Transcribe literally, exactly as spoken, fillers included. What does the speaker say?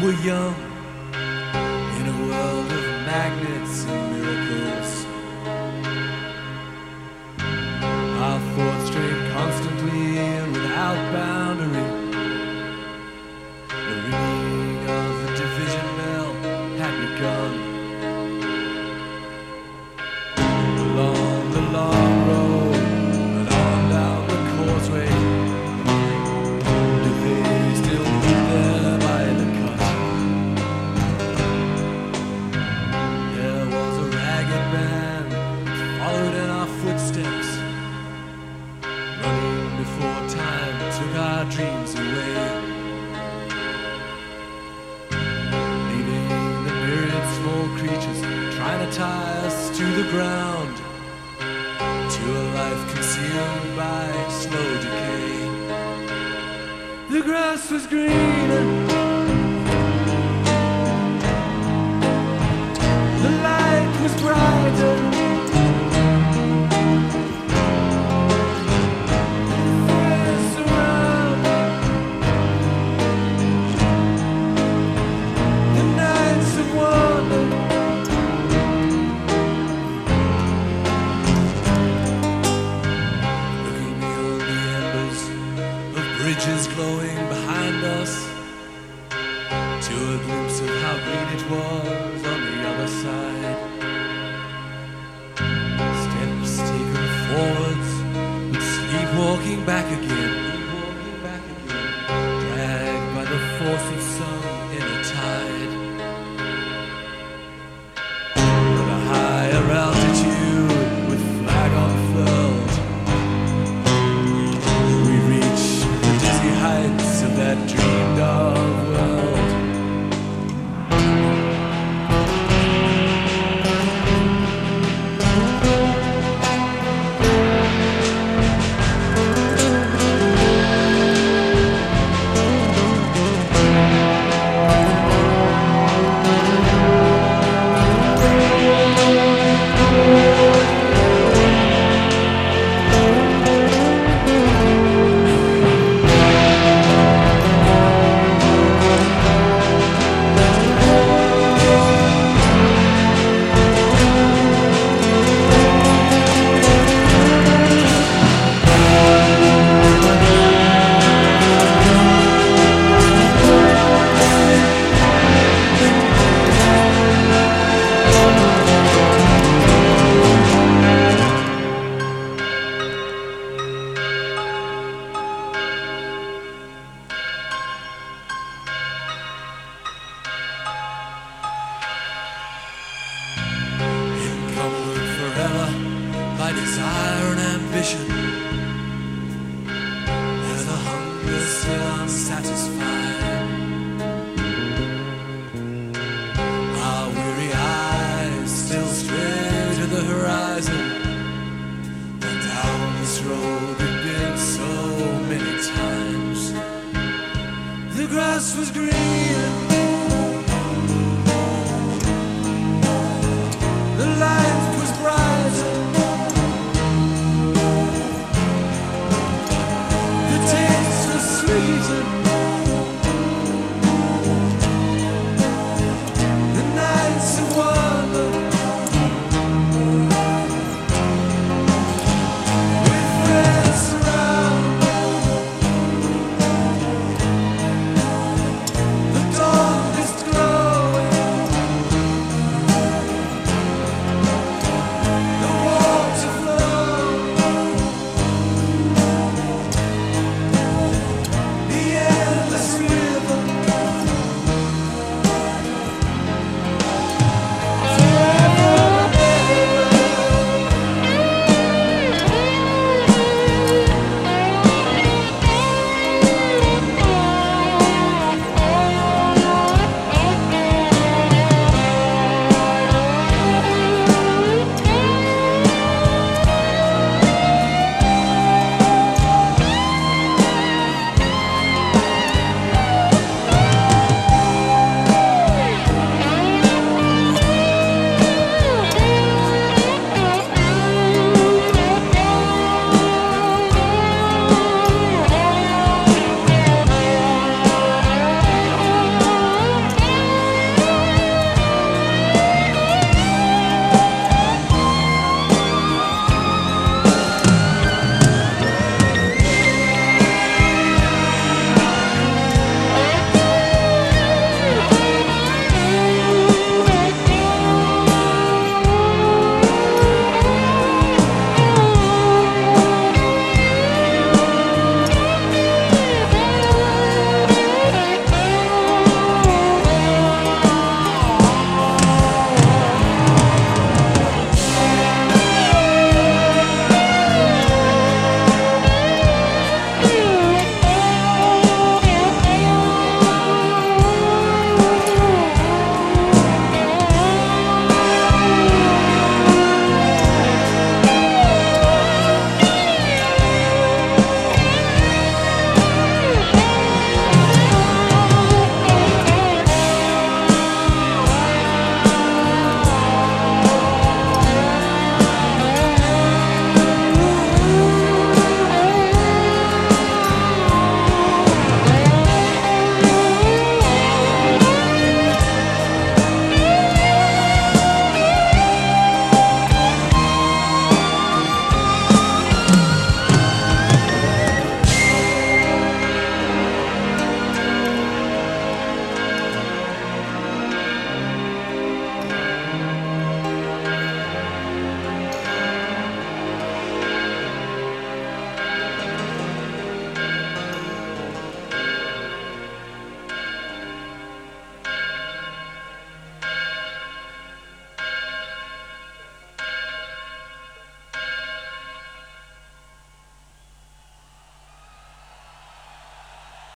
were young, in a world of magnets and miracles. Our thoughts strayed constantly and without boundary. The ringing of the division bell had begun. Along the long road and on down the causeway, do they still meet there by the cut? There was a ragged band that followed in our footsteps, running before time took our dreams away, leaving the myriad small creatures trying to tie us to the ground, to a life consumed by slow decay. The grass was greener, the light was brighter, fires around, the nights of wonder. Looking beyond the embers of bridges glowing behind us, to a glimpse of how green it was on the other side. Steps taken forwards, but sleepwalking back again, dragged by the force of some inner tide. At a higher altitude, with flag unfurled, we reach the dizzy heights of that dreamed of world. Encumbered forever by desire and ambition, there's a hunger still unsatisfied. Our weary eyes still stray to the horizon, and down this road we've been so many times. The grass was green